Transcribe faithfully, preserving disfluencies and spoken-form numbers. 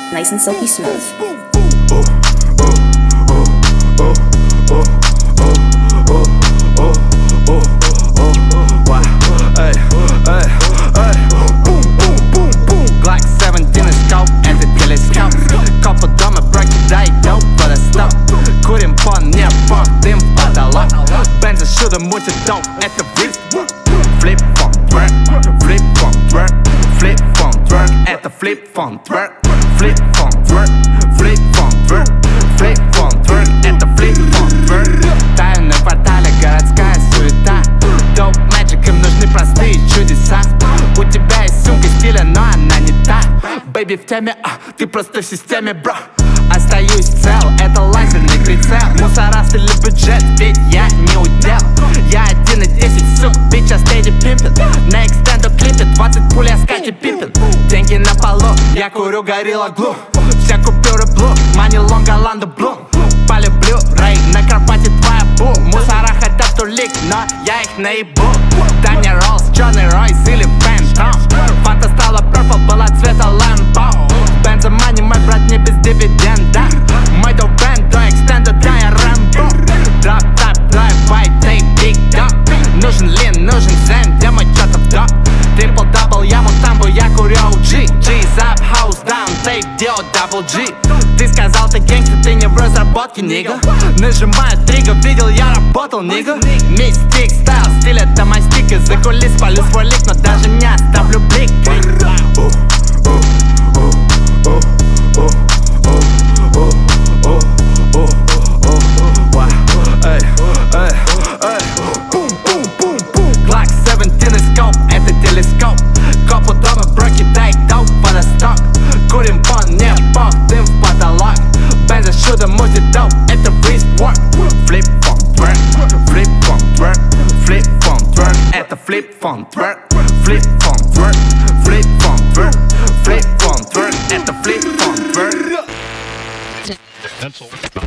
nice and silky smooth. Мутит дом, это флип Флип фон тверк, флип фон тверк, флип фон тверк, это флип фон тверк, флип фон тверк, флип фон тверк, флип фон тверк, это флип фон тверк. Таю на квартале, городская суета. Доп мэджик, им нужны простые чудеса. У тебя есть сумка стиля, но она не та. Бэйби в теме, а, ты просто в системе, бро. Остаюсь цел, это лазерный прицел. Мусорас или бюджет, ведь я не удел. Я один и десять, сук, bitch, а стейди пимпин. На экстенду клипе двадцать пуль, я скати пимпин. Деньги на полу, я курю горилла глу. Все купюры блу, мани лонга ланду блу. Полюблю рей, на Карпате твоя бу. Мусора хотят тулик, но я их наебу. Дай мне Роллс, черный Ройс или Фэнтом. Фанта стала purple, была цвета Лэмбо. Бенза мани, мой брат не без дивиденда. Мой до бенд, до экстенда, да я Рэмбо. Дроп, тап, драйв-бай, тейп, биг дог. Нужен лин, нужен зен, где мой чёртов дог? Трипл-дабл, я мутамбу, я курю о джи. G-Zap, house down, тейп, дио, дабл джи. Ты сказал, ты гангстер, ты не в разработке, нига. Нажимаю триггер, видел, я работал, нига. Мистик, стайл, стиль, это мой стик. Из-за кулис полю свой лик, но даже не оставлю блик. Glock семнадцать и скоп, это телескоп. Коп у дома, прокидай доп, водосток. Курим пон, не бог, дым в потолок. Бенза шуда мутит доп, это wristwork. Флип фон тверк, флип фон тверк, флип фон тверк, это флип фон тверк, флип фон тверк, флип фон тверк, флип фон тверк, это флип фон тверк.